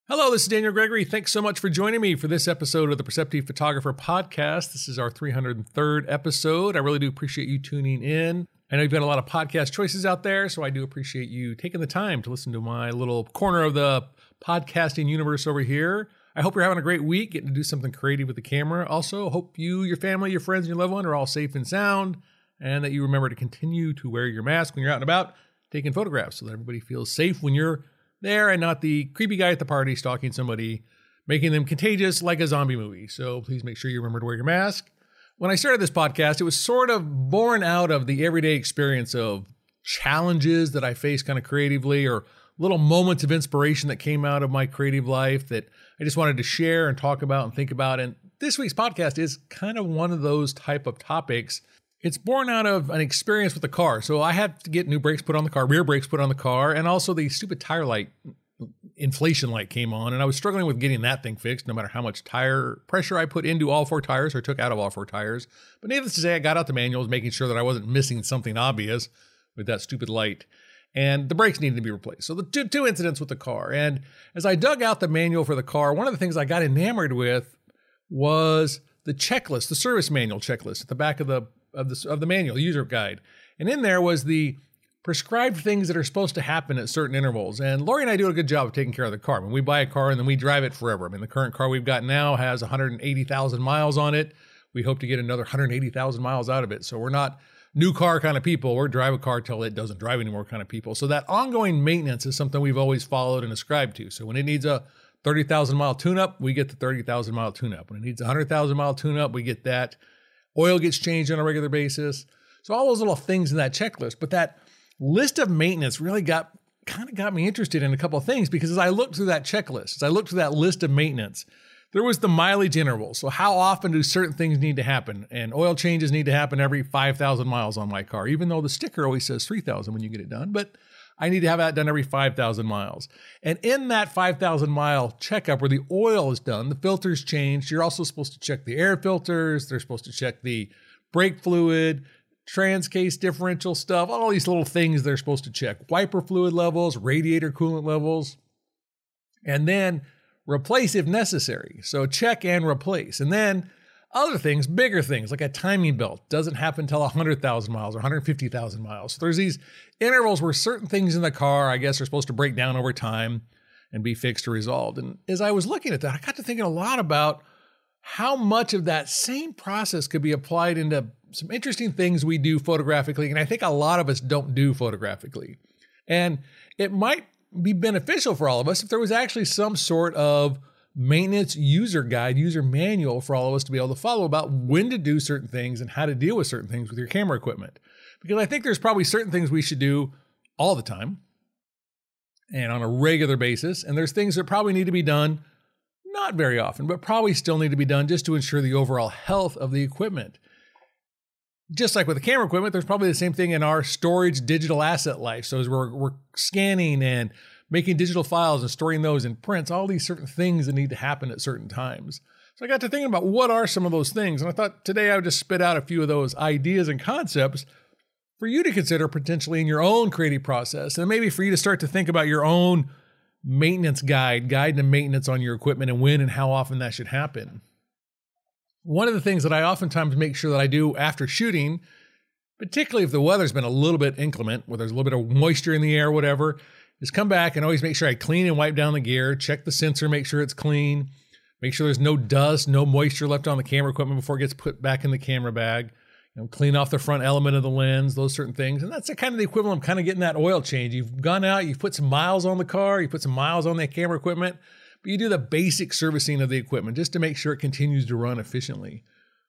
Hello, this is Daniel Gregory. Thanks so much for joining me for this episode of the Perceptive Photographer Podcast. This is our 303rd episode. I really do appreciate you tuning in. I know you've got a lot of podcast choices out there, so I do appreciate you taking the time to listen to my little corner of the podcasting universe over here. I hope you're having a great week, getting to do something creative with the camera. Also, hope you, your family, your friends, and your loved one are all safe and sound, and that you remember to continue to wear your mask when you're out and about, taking photographs so that everybody feels safe when you're there and not the creepy guy at the party stalking somebody, making them contagious like a zombie movie. So please make sure you remember to wear your mask. When I started this podcast, it was sort of born out of the everyday experience of challenges that I face kind of creatively, or little moments of inspiration that came out of my creative life that I just wanted to share and talk about and think about. And this week's podcast is kind of one of those type of topics. It's born out of an experience with the car. So I had to get new brakes put on the car, rear brakes put on the car, and also the stupid tire light, inflation light came on, and I was struggling with getting that thing fixed no matter how much tire pressure I put into all four tires or took out of all four tires. But needless to say, I got out the manuals, making sure that I wasn't missing something obvious with that stupid light. And the brakes needed to be replaced. So the two incidents with the car. And as I dug out the manual for the car, one of the things I got enamored with was the checklist, the service manual checklist at the back of the manual, user guide. And in there was the prescribed things that are supposed to happen at certain intervals. And Lori and I do a good job of taking care of the car. I mean, we buy a car and then we drive it forever. I mean, the current car we've got now has 180,000 miles on it. We hope to get another 180,000 miles out of it. So we're not new car kind of people. We're drive a car till it doesn't drive anymore kind of people. So that ongoing maintenance is something we've always followed and ascribed to. So when it needs a 30,000 mile tune-up, we get the 30,000 mile tune-up. When it needs a 100,000 mile tune-up, we get that. Oil gets changed on a regular basis. So all those little things in that checklist. But that list of maintenance really got me interested in a couple of things, because as I looked through that checklist, as I looked through that list of maintenance, there was the mileage interval. So how often do certain things need to happen? And oil changes need to happen every 5,000 miles on my car, even though the sticker always says 3,000 when you get it done. But I need to have that done every 5,000 miles. And in that 5,000 mile checkup where the oil is done, the filters changed. You're also supposed to check the air filters. They're supposed to check the brake fluid, trans case differential stuff, all these little things they're supposed to check. Wiper fluid levels, radiator coolant levels, and then replace if necessary. So check and replace. And then other things, bigger things, like a timing belt doesn't happen until 100,000 miles or 150,000 miles. So there's these intervals where certain things in the car, I guess, are supposed to break down over time and be fixed or resolved. And as I was looking at that, I got to thinking a lot about how much of that same process could be applied into some interesting things we do photographically. And I think a lot of us don't do photographically. And it might be beneficial for all of us if there was actually some sort of maintenance user guide, user manual for all of us to be able to follow about when to do certain things and how to deal with certain things with your camera equipment. Because I think there's probably certain things we should do all the time and on a regular basis. And there's things that probably need to be done not very often, but probably still need to be done just to ensure the overall health of the equipment. Just like with the camera equipment, there's probably the same thing in our storage digital asset life. So as we're scanning and making digital files and storing those in prints, all these certain things that need to happen at certain times. So I got to thinking about what are some of those things. And I thought today I would just spit out a few of those ideas and concepts for you to consider potentially in your own creative process. And maybe for you to start to think about your own maintenance guide to maintenance on your equipment and when and how often that should happen. One of the things that I oftentimes make sure that I do after shooting, particularly if the weather's been a little bit inclement, where there's a little bit of moisture in the air or whatever, is come back and always make sure I clean and wipe down the gear, check the sensor, make sure it's clean, make sure there's no dust, no moisture left on the camera equipment before it gets put back in the camera bag. Clean off the front element of the lens, those certain things. And that's kind of the equivalent of kind of getting that oil change. You've gone out, you've put some miles on the car, you put some miles on the camera equipment, but you do the basic servicing of the equipment just to make sure it continues to run efficiently.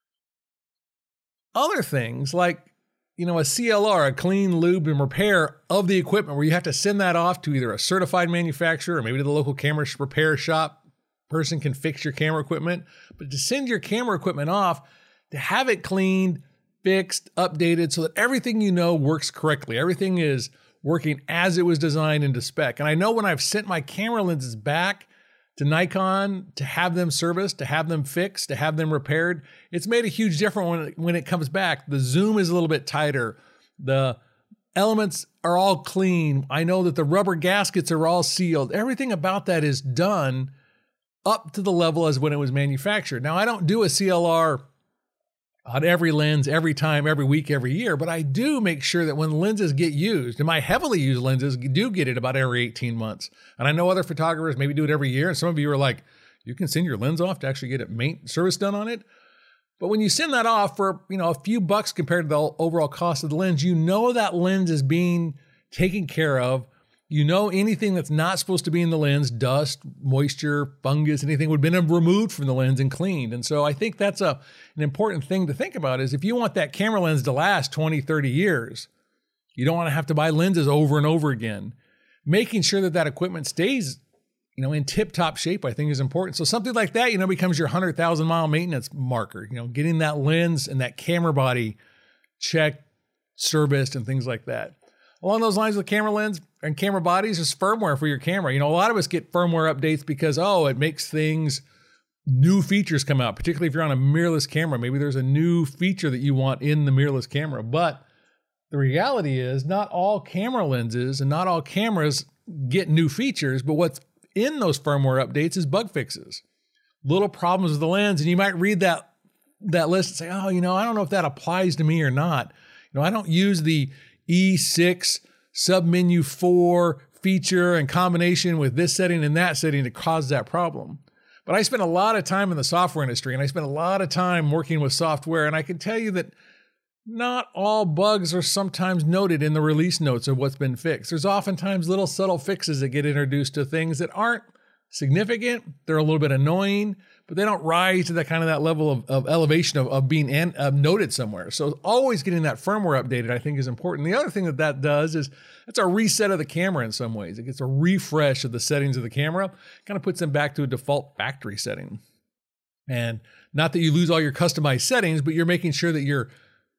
Other things like, a CLR, a clean, lube, and repair of the equipment, where you have to send that off to either a certified manufacturer or maybe to the local camera repair shop. Person can fix your camera equipment, but to send your camera equipment off, to have it cleaned, fixed, updated, so that everything works correctly. Everything is working as it was designed into spec. And I know when I've sent my camera lenses back to Nikon to have them serviced, to have them fixed, to have them repaired, it's made a huge difference when it comes back. The zoom is a little bit tighter. The elements are all clean. I know that the rubber gaskets are all sealed. Everything about that is done up to the level as when it was manufactured. Now, I don't do a CLR on every lens, every time, every week, every year, but I do make sure that when lenses get used, and my heavily used lenses do get it about every 18 months. And I know other photographers maybe do it every year. And some of you are like, you can send your lens off to actually get a service done on it. But when you send that off for, a few bucks compared to the overall cost of the lens, you know that lens is being taken care of. You know anything that's not supposed to be in the lens, dust, moisture, fungus, anything would have been removed from the lens and cleaned. And so I think that's an important thing to think about is if you want that camera lens to last 20, 30 years, you don't want to have to buy lenses over and over again. Making sure that equipment stays, in tip-top shape, I think is important. So something like that, becomes your 100,000 mile maintenance marker, getting that lens and that camera body checked, serviced, and things like that. Along those lines with camera lens and camera bodies is firmware for your camera. A lot of us get firmware updates because, it makes new features come out, particularly if you're on a mirrorless camera. Maybe there's a new feature that you want in the mirrorless camera. But the reality is not all camera lenses and not all cameras get new features, but what's in those firmware updates is bug fixes, little problems with the lens. And you might read that list and say, I don't know if that applies to me or not. I don't use the E6 submenu 4 feature in combination with this setting and that setting to cause that problem. But I spent a lot of time in the software industry and I spent a lot of time working with software. And I can tell you that not all bugs are sometimes noted in the release notes of what's been fixed. There's oftentimes little subtle fixes that get introduced to things that aren't significant. They're a little bit annoying, but they don't rise to that level of elevation of being noted somewhere. So always getting that firmware updated, I think, is important. The other thing that does is it's a reset of the camera in some ways. It gets a refresh of the settings of the camera, kind of puts them back to a default factory setting. And not that you lose all your customized settings, but you're making sure that your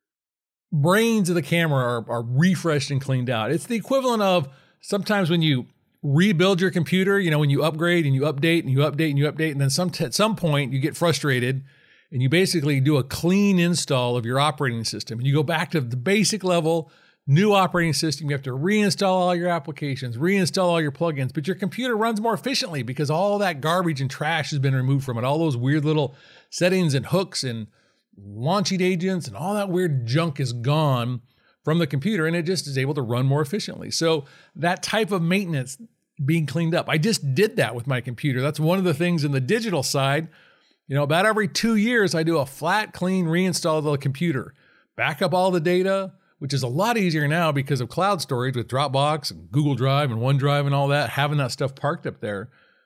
brains of the camera are refreshed and cleaned out. It's the equivalent of sometimes when you rebuild your computer, when you upgrade and you update and you update and you update, and then at some point you get frustrated and you basically do a clean install of your operating system. And you go back to the basic level, new operating system. You have to reinstall all your applications, reinstall all your plugins, but your computer runs more efficiently because all that garbage and trash has been removed from it. All those weird little settings and hooks and launching agents and all that weird junk is gone from the computer, and it just is able to run more efficiently. So that type of maintenance being cleaned up. I just did that with my computer. That's one of the things in the digital side. About every 2 years, I do a flat, clean reinstall of the computer, back up all the data, which is a lot easier now because of cloud storage with Dropbox and Google Drive and OneDrive and all that, having that stuff parked up there.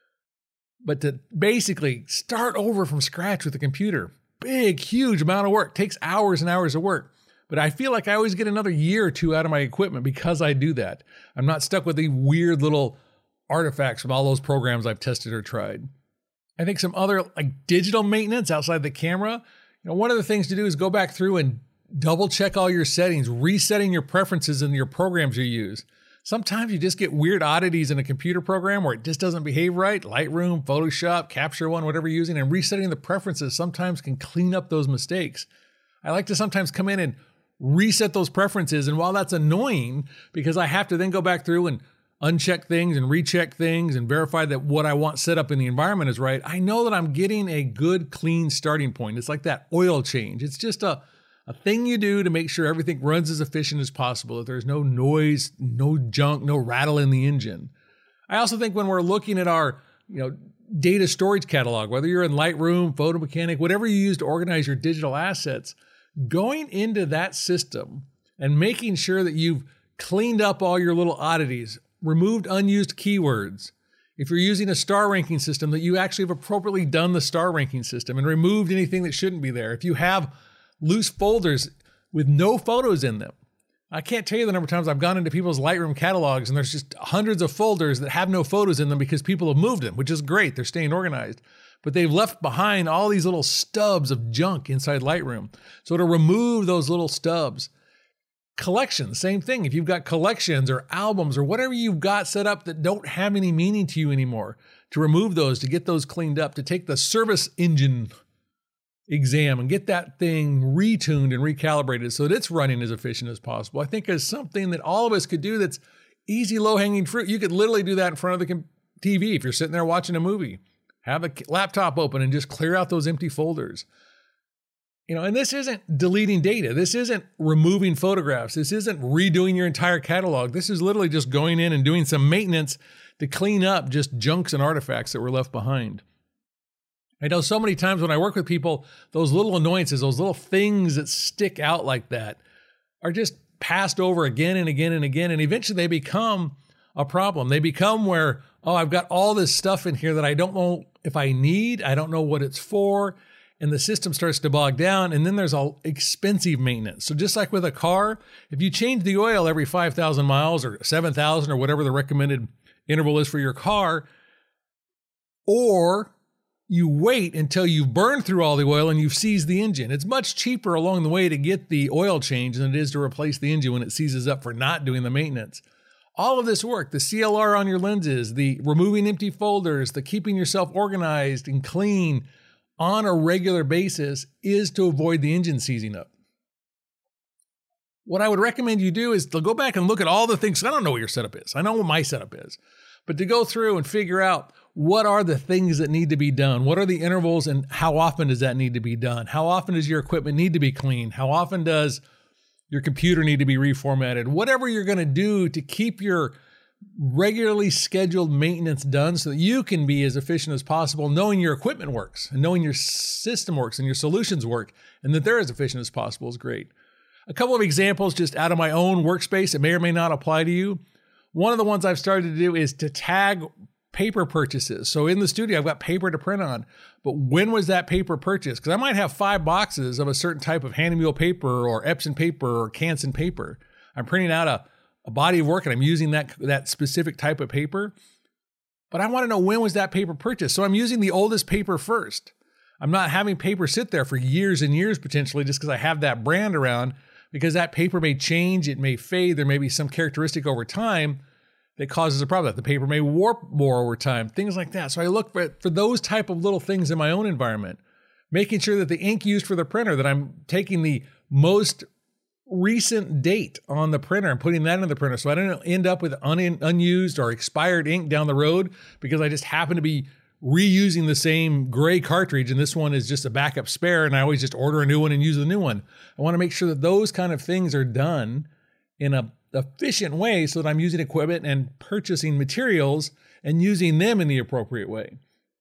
But to basically start over from scratch with the computer, big, huge amount of work, takes hours and hours of work. But I feel like I always get another year or two out of my equipment because I do that. I'm not stuck with the weird little artifacts from all those programs I've tested or tried. I think some other digital maintenance outside the camera, one of the things to do is go back through and double check all your settings, resetting your preferences in your programs you use. Sometimes you just get weird oddities in a computer program where it just doesn't behave right. Lightroom, Photoshop, Capture One, whatever you're using, and resetting the preferences sometimes can clean up those mistakes. I like to sometimes come in and reset those preferences. And while that's annoying, because I have to then go back through and uncheck things and recheck things and verify that what I want set up in the environment is right, I know that I'm getting a good, clean starting point. It's like that oil change. It's just a thing you do to make sure everything runs as efficient as possible, that there's no noise, no junk, no rattle in the engine. I also think when we're looking at our, data storage catalog, whether you're in Lightroom, Photo Mechanic, whatever you use to organize your digital assets, going into that system and making sure that you've cleaned up all your little oddities, removed unused keywords. If you're using a star ranking system, that you actually have appropriately done the star ranking system and removed anything that shouldn't be there. If you have loose folders with no photos in them. I can't tell you the number of times I've gone into people's Lightroom catalogs and there's just hundreds of folders that have no photos in them because people have moved them, which is great. They're staying organized. But they've left behind all these little stubs of junk inside Lightroom. So to remove those little stubs, collections, same thing. If you've got collections or albums or whatever you've got set up that don't have any meaning to you anymore, to remove those, to get those cleaned up, to take the service engine exam and get that thing retuned and recalibrated so that it's running as efficient as possible, I think is something that all of us could do that's easy, low-hanging fruit. You could literally do that in front of the TV if you're sitting there watching a movie. Have a laptop open and just clear out those empty folders. And this isn't deleting data. This isn't removing photographs. This isn't redoing your entire catalog. This is literally just going in and doing some maintenance to clean up just junks and artifacts that were left behind. I know so many times when I work with people, those little annoyances, those little things that stick out like that are just passed over again and again and again. And eventually they become a problem. They become where, I've got all this stuff in here that I don't know if I need. I don't know what it's for. And the system starts to bog down, and then there's all expensive maintenance. So just like with a car, if you change the oil every 5,000 miles or 7,000 or whatever the recommended interval is for your car, or you wait until you've burned through all the oil and you've seized the engine, it's much cheaper along the way to get the oil change than it is to replace the engine when it seizes up for not doing the maintenance. All of this work, the CLR on your lenses, the removing empty folders, the keeping yourself organized and clean on a regular basis is to avoid the engine seizing up. What I would recommend you do is to go back and look at all the things. I don't know what your setup is. I know what my setup is. But to go through and figure out what are the things that need to be done? What are the intervals and how often does that need to be done? How often does your equipment need to be cleaned? How often does your computer need to be reformatted? Whatever you're going to do to keep your regularly scheduled maintenance done so that you can be as efficient as possible, knowing your equipment works and knowing your system works and your solutions work and that they're as efficient as possible is great. A couple of examples just out of my own workspace. It may or may not apply to you. One of the ones I've started to do is to tag paper purchases. So in the studio, I've got paper to print on, but when was that paper purchased? Because I might have 5 boxes of a certain type of Hahnemuhle paper or Epson paper or Canson paper. I'm printing out a body of work and I'm using that specific type of paper, but I want to know when was that paper purchased. So I'm using the oldest paper first. I'm not having paper sit there for years and years potentially just because I have that brand around, because that paper may change, it may fade, there may be some characteristic over time that causes a problem. The paper may warp more over time, things like that. So I look for those type of little things in my own environment, making sure that the ink used for the printer, that I'm taking the most recent date on the printer and putting that in the printer so I don't end up with unused or expired ink down the road because I just happen to be reusing the same gray cartridge and this one is just a backup spare and I always just order a new one and use the new one. I want to make sure that those kind of things are done in a efficient way so that I'm using equipment and purchasing materials and using them in the appropriate way.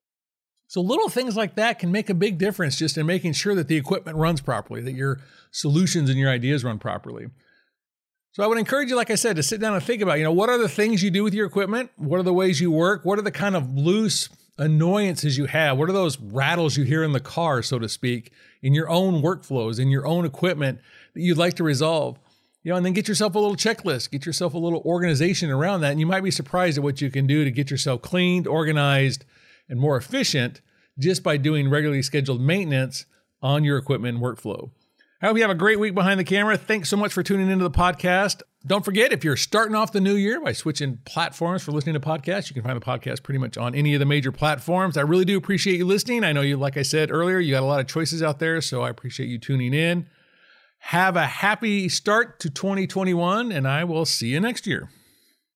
So little things like that can make a big difference just in making sure that the equipment runs properly, that your solutions and your ideas run properly. So I would encourage you, like I said, to sit down and think about, what are the things you do with your equipment? What are the ways you work? What are the kind of loose annoyances you have? What are those rattles you hear in the car, so to speak, in your own workflows, in your own equipment that you'd like to resolve? And then get yourself a little checklist, get yourself a little organization around that. And you might be surprised at what you can do to get yourself cleaned, organized, and more efficient just by doing regularly scheduled maintenance on your equipment and workflow. I hope you have a great week behind the camera. Thanks so much for tuning into the podcast. Don't forget, if you're starting off the new year by switching platforms for listening to podcasts, you can find the podcast pretty much on any of the major platforms. I really do appreciate you listening. I know you, like I said earlier, you got a lot of choices out there, so I appreciate you tuning in. Have a happy start to 2021, and I will see you next year.